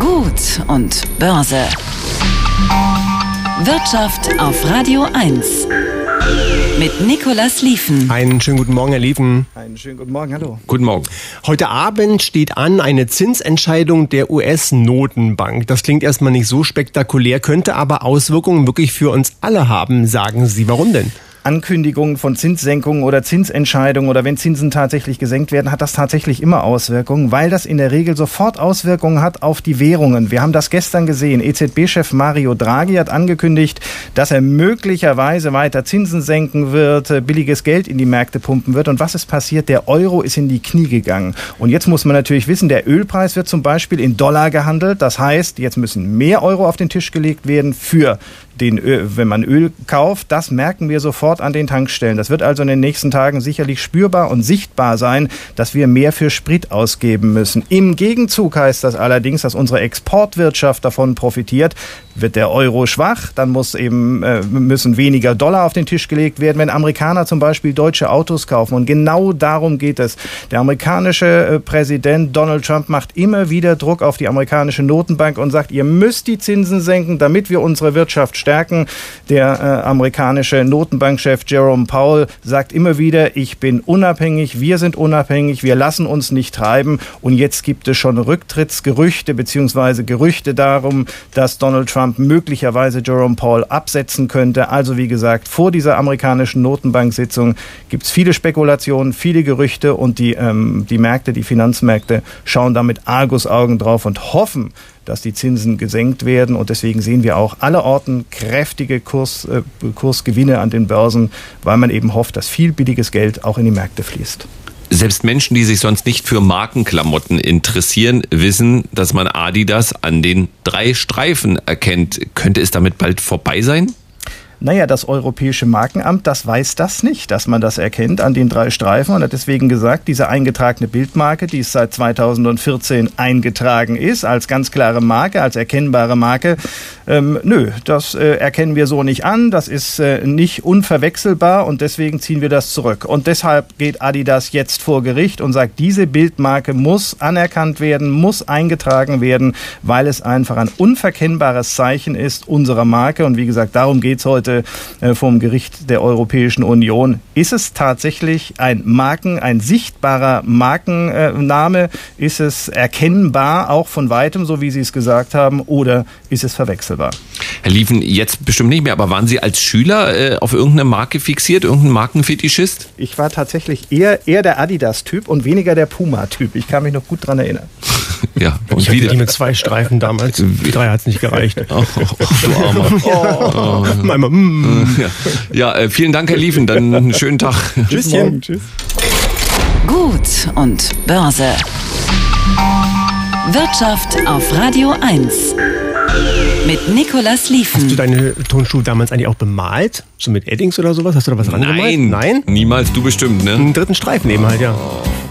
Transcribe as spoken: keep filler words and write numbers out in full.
Gut und Börse. Wirtschaft auf Radio eins. Mit Nicolas Lieven. Einen schönen guten Morgen, Herr Lieven. Einen schönen guten Morgen, hallo. Guten Morgen. Heute Abend steht an eine Zinsentscheidung der U S-Notenbank. Das klingt erstmal nicht so spektakulär, könnte aber Auswirkungen wirklich für uns alle haben. Sagen Sie, warum denn? Ankündigungen von Zinssenkungen oder Zinsentscheidungen oder wenn Zinsen tatsächlich gesenkt werden, hat das tatsächlich immer Auswirkungen, weil das in der Regel sofort Auswirkungen hat auf die Währungen. Wir haben das gestern gesehen. E Z B-Chef Mario Draghi hat angekündigt, dass er möglicherweise weiter Zinsen senken wird, billiges Geld in die Märkte pumpen wird. Und was ist passiert? Der Euro ist in die Knie gegangen. Und jetzt muss man natürlich wissen, der Ölpreis wird zum Beispiel in Dollar gehandelt. Das heißt, jetzt müssen mehr Euro auf den Tisch gelegt werden für den Öl, wenn man Öl kauft. Das merken wir sofort an den Tankstellen. Das wird also in den nächsten Tagen sicherlich spürbar und sichtbar sein, dass wir mehr für Sprit ausgeben müssen. Im Gegenzug heißt das allerdings, dass unsere Exportwirtschaft davon profitiert. Wird der Euro schwach, dann muss eben, äh, müssen weniger Dollar auf den Tisch gelegt werden, wenn Amerikaner zum Beispiel deutsche Autos kaufen. Und genau darum geht es. Der amerikanische äh, Präsident Donald Trump macht immer wieder Druck auf die amerikanische Notenbank und sagt, ihr müsst die Zinsen senken, damit wir unsere Wirtschaft stärken. Der äh, amerikanische Notenbankchef Jerome Powell sagt immer wieder, ich bin unabhängig, wir sind unabhängig, wir lassen uns nicht treiben. Und jetzt gibt es schon Rücktrittsgerüchte bzw. Gerüchte darum, dass Donald Trump möglicherweise Jerome Powell absetzen könnte. Also wie gesagt, vor dieser amerikanischen Notenbank-Sitzung gibt es viele Spekulationen, viele Gerüchte und die, ähm, die Märkte, die Finanzmärkte schauen da mit Argusaugen drauf und hoffen, dass die Zinsen gesenkt werden. Und deswegen sehen wir auch allerorten kräftige Kurs, äh, Kursgewinne an den Börsen, weil man eben hofft, dass viel billiges Geld auch in die Märkte fließt. Selbst Menschen, die sich sonst nicht für Markenklamotten interessieren, wissen, dass man Adidas an den drei Streifen erkennt. Könnte es damit bald vorbei sein? Naja, das Europäische Markenamt, das weiß das nicht, dass man das erkennt an den drei Streifen und hat deswegen gesagt, diese eingetragene Bildmarke, die es seit zweitausendvierzehn eingetragen ist, als ganz klare Marke, als erkennbare Marke, ähm, nö, das äh, erkennen wir so nicht an, das ist äh, nicht unverwechselbar und deswegen ziehen wir das zurück. Und deshalb geht Adidas jetzt vor Gericht und sagt, diese Bildmarke muss anerkannt werden, muss eingetragen werden, weil es einfach ein unverkennbares Zeichen ist unserer Marke und wie gesagt, darum geht's heute vom Gericht der Europäischen Union. Ist es tatsächlich ein Marken, ein sichtbarer Markenname? Ist es erkennbar, auch von weitem, so wie Sie es gesagt haben, oder ist es verwechselbar? Herr Lieven, jetzt bestimmt nicht mehr, aber waren Sie als Schüler äh, auf irgendeine Marke fixiert, irgendein Markenfetischist? Ich war tatsächlich eher, eher der Adidas-Typ und weniger der Puma-Typ. Ich kann mich noch gut dran erinnern. Ja, und ich hatte die mit zwei Streifen damals. Die drei hat es nicht gereicht. Oh, oh, oh, du Armer. Oh. Oh. Einmal, mm. Ja, ja äh, vielen Dank, Herr Lieven. Dann einen schönen Tag. Tschüsschen. Tschüss. Gut und Börse. Wirtschaft auf Radio eins. Mit Nicolas Lieven. Hast du deine Turnschuhe damals eigentlich auch bemalt? So mit Eddings oder sowas? Hast du da was rangemalt? Nein. Nein? Niemals, du bestimmt, ne? Einen dritten Streifen eben halt, ja.